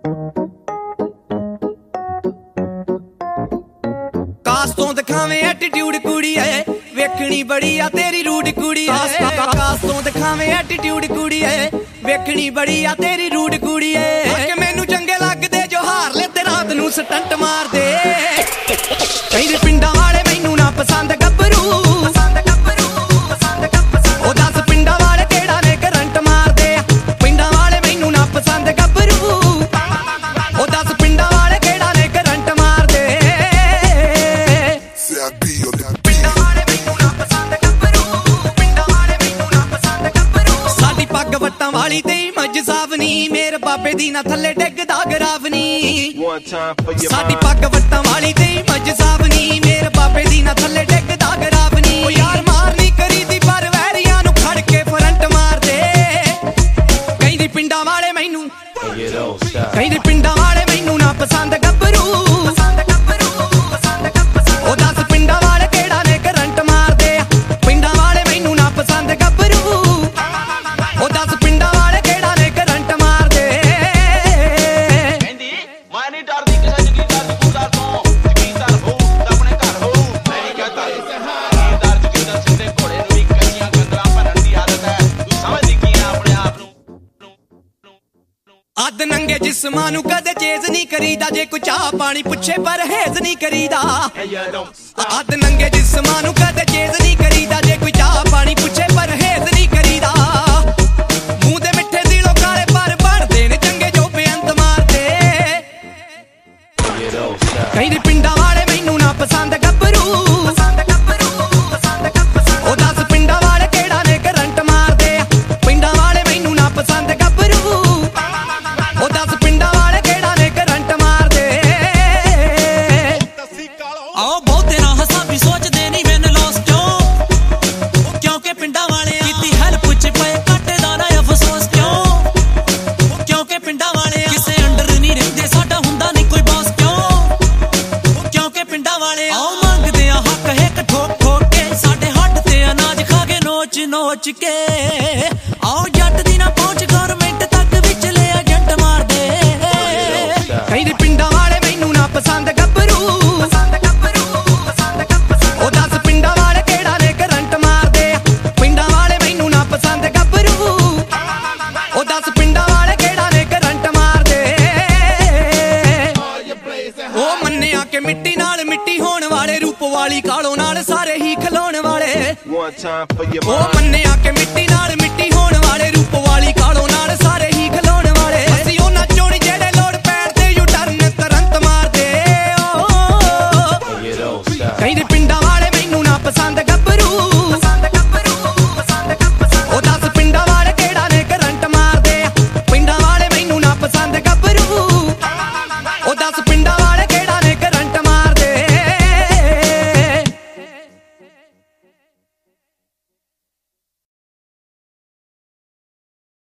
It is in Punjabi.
ਕਾਸਤੋਂ ਦਿਖਾਵੇਂ ਐਟੀਟਿਊਡ ਕੁੜੀਏ, ਵੇਖਣੀ ਬੜੀ ਆ ਤੇਰੀ ਰੂਡ ਕੁੜੀਏ। ਕਾਸਤੋਂ ਦਿਖਾਵੇਂ ਐਟੀਟਿਊਡ ਕੁੜੀਏ, ਵੇਖਣੀ ਬੜੀ ਆ ਤੇਰੀ ਰੂਡ ਕੁੜੀਏ। ਕਿ ਮੈਨੂੰ ਚੰਗੇ ਲੱਗਦੇ ਜੋ ਹਾਰ ਲੈ ਤੇ ਰਾਤ ਨੂੰ ਸਟੰਟ ਮਾਰਦੇ। ਕਹਿੰਦੇ ਪਿੰਡਾਂ ਵਾਲੇ ਮੈਨੂੰ ਨਾ ਪਸੰਦ ਗੱਭਰੂ, ਉਹ ਦੱਸ ਪਿੰਡਾਂ ਵਾਲੇ ਕਿਹੜਾ ਨੇ ਕਰੰਟ ਮਾਰਦੇ। ਪਿੰਡਾਂ ਵਾਲੇ ਮੈਨੂੰ ਨਾ ਪਸੰਦ ਗੱਭਰੂ, ਉਹ ਦੱਸ ਪਿੰਡਾਂ ਵਾਲੇ ਕਿਹੜਾ ਨੇ ਕਰੰਟ ਮਾਰਦੇ। ਪਿੰਡਾਂ ਵਾਲੇ ਮੈਨੂੰ ਨਾ ਪਸੰਦ ਗੱਭਰੂ, ਪਿੰਡਾਂ ਵਾਲੇ ਮੈਨੂੰ ਨਾ ਪਸੰਦ ਗੱਭਰੂ। ਸਾਡੀ ਪੱਗ ਵੱਟਾਂ ਵਾਲੀ ਤੇ ਮੱਝ ਸਾਵਨੀ, ਮੇਰੇ ਬਾਬੇ ਦੀ ਨਾ ਥੱਲੇ ਡਿੱਗਦਾ ਗਰਾਵਨੀ। ਸਾਡੀ ਪੱਗ ਵੱਟਾਂ ਵਾਲੀ ਤੇ ਮੱਝ ਸਾਵਨੀ, ਮੇਰੇ ਬਾਬੇ ਦੀ ਨਾ ਥੱਲੇ ਡਿੱਗਦਾ ਗਰਾਵਨੀ। ਉਹ ਯਾਰ ਮਾਰ ਨਹੀਂ ਕਰੀਦੀ ਪਰ ਵੈਰੀਆਂ ਨੂੰ ਖੜ ਕੇ ਫਰੰਟ ਮਾਰਦੇ। ਕਹਿੰਦੀ ਪਿੰਡਾਂ ਵਾਲੇ ਮੈਨੂੰ, ਕਹਿੰਦੀ ਪਿੰਡਾਂ ਵਾਲੇ ਮੈਨੂੰ ਨਾ ਪਸੰਦ ਗੱਭਰੂ, ਉਹ ਦੱਸ ਪਿੰਡਾਂ ਵਾਲੇ ਕਿਹੜਾ ਨੇ ਕਰੰਟ ਮਾਰਦੇ। ਪਿੰਡਾਂ ਵਾਲੇ ਮੈਨੂੰ ਨਾ ਪਸੰਦ ਗੱਭਰੂ, ਉਹ ਦੱਸ ਪਿੰਡਾਂ ਵਾਲੇ ਕਿਹੜਾ ਨੇ ਕਰੰਟ ਮਾਰਦੇ। ਕਹਿੰਦੀ ਮੈਂ ਨਹੀਂ ਡਰਦੀ ਕਿਸੇ ਜ਼ਗੀਰਦਾਰ ਤੋਂ, ਜ਼ਗੀਰਦਾਰ ਹੋਊ ਤਾਂ ਆਪਣੇ ਘਰ ਹੋਊ। ਮੈਂ ਨਹੀਂ ਕਹਤਾ ਜ਼ਗੀਰਦਾਰ ਸਿੱਧੇ ਘੋੜੇ ਨੂੰ ਵੀ ਕਈਆਂ ਗੰਦਲਾਂ ਭਰਨ ਦੀ ਆਦਤ ਹੈ। ਤੂੰ ਸਮਝਦੀ ਕੀ ਆ ਆਪਣੇ ਆਪ ਨੂੰ। ਅੱਧ ਨੰਗੇ ਜਿਸਮਾਂ ਨੂੰ ਕਦੇ ਚੇਜ਼ ਨਹੀਂ ਕਰੀਦਾ, ਜੇ ਕੋਈ ਚਾਹ ਪਾਣੀ ਪੁੱਛੇ ਪਰਹੇਜ਼ ਨਹੀਂ ਕਰੀਦਾ। ਅੱਧ ਨੰਗੇ ਜਿਸਮਾਂ ਨੂੰ ਕਦੇ ਚੇਜ਼ ਨਹੀਂ ਕਰੀਦਾ, ਜੇ ਕੋਈ ਚਾਹ ਪਾਣੀ ਪੁੱਛੇ ਪਰਹੇਜ਼ ਨਹੀਂ ਕਰੀਦਾ। ਮੂੰਹ ਦੇ ਮਿੱਠੇ ਦਿਲੋਂ ਕਾਲੇ ਪਰ ਬਣਦੇ ਨੇ ਚੰਗੇ ਜੋ ਬੇਅੰਤ ਮਾਰਦੇ। ਕਹਿੰਦੇ ਪਿੰਡਾਂ ਵਾਲੇ ਮੈਨੂੰ ਨਾ ਪਸੰਦ ਗੱਭਰੂ, ਉਹ ਦੱਸ ਪਿੰਡਾਂ ਵਾਲੇ ਕਿਹੜਾ ਨੇ ਕਰੰਟ ਮਾਰਦੇ। ਪਿੰਡਾਂ ਵਾਲੇ ਮੈਨੂੰ ਨਾ ਪਸੰਦ ਗੱਭਰੂ, ਉਹ ਦੱਸ ਪਿੰਡਾਂ ਵਾਲੇ ਕਿਹੜਾ ਨੇ ਕਰੰਟ ਮਾਰਦੇ। ਆਓ ਬਹੁਤੇ ਨਾ ਹਸਾਬੀ ਸੋਚਦੇ ਨਹੀਂ ਮੈਨੂੰ ਲੋਸ ਕਿਉਂ, ਕਿਉਂਕਿ ਪਿੰਡਾਂ ਵਾਲੇ ਕੀਤੀ ਹੈਲਪ ਚ ਪਏ ਘਾਟੇ ਦਾ ਨਾ ਅਫਸੋਸ ਕਿਉਂ, ਕਿਉਂਕਿ ਪਿੰਡਾਂ ਵਾਲੇ ਕਿਸੇ ਅੰਡਰ ਨਹੀਂ ਰਹਿੰਦੇ, ਸਾਡਾ ਹੁੰਦਾ ਨਹੀਂ ਕੋਈ ਬੌਸ ਕਿਉਂ, ਕਿਉਂਕਿ ਪਿੰਡਾਂ ਵਾਲੇ ਆਓ ਮੰਗਦੇ ਆ ਹੱਕ ਹਿੱਕ ਠੋਕ ਠੋਕ ਕੇ, ਸਾਡੇ ਹੱਡ ਤੇ ਅਨਾਜ ਖਾ ਕੇ ਨੋਚ ਨੋਚ ਕੇ। ਆਓ ਜੱਟ ਦੀ ਨਾ ਪਹੁੰਚ ਗੌਰਮੈਂਟ ਤੱਕ ਵਿਚਲੇ ਏਜੰਟ ਮਾਰਦੇ। ਕਹਿੰਦੇ ਪਿੰਡਾਂ ਵਾਲੇ ਮੈਨੂੰ ਨਾ ਪਸੰਦ ਗੱਭਰੂ, ਉਹ ਦੱਸ ਪਿੰਡਾਂ ਵਾਲੇ ਕਿਹੜਾ ਨੇ ਕਰੰਟ ਮਾਰਦੇ। ਪਿੰਡਾਂ ਵਾਲੇ ਮੈਨੂੰ ਨਾ ਪਸੰਦ ਗੱਭਰੂ, ਉਹ ਦੱਸ ਪਿੰਡਾਂ ਵਾਲੇ ਕਿਹੜਾ ਨੇ ਕਰੰਟ ਮਾਰਦੇ। ਉਹ ਮੰਨਿਆ ਕਿ ਮਿੱਟੀ ਨਾਲ ਮਿੱਟੀ ਹੋਣ ਵਾਲੇ, ਰੂਪ ਵਾਲੀ ਕਾਲੋਂ ਨਾਲ ਸਾਰੇ ਹੀ ਖਲੋਣ ਵਾਲੇ। ਉਹ ਮੰਨਿਆ ਕਿ ਮਿੱਟੀ ਨਾਲ ਮਿੱਟੀ ਹੋਣ ਵਾਲੇ, ਰੂਪ ਵਾਲੀ ਕਾਲੋਂ ਨਾਲ ਸਾਰੇ ਹੀ ਖਲੋਣ ਵਾਲੇ। ਅਸੀਂ ਉਹਨਾਂ ਚੋਂ ਨੀ ਜਿਹੜੇ ਲੋੜ ਪੈਣ ਤੇ ਯੂ ਟਰਨ ਤੁਰੰਤ ਮਾਰਦੇ। ਕਹਿੰਦੇ ਪਿੰਡ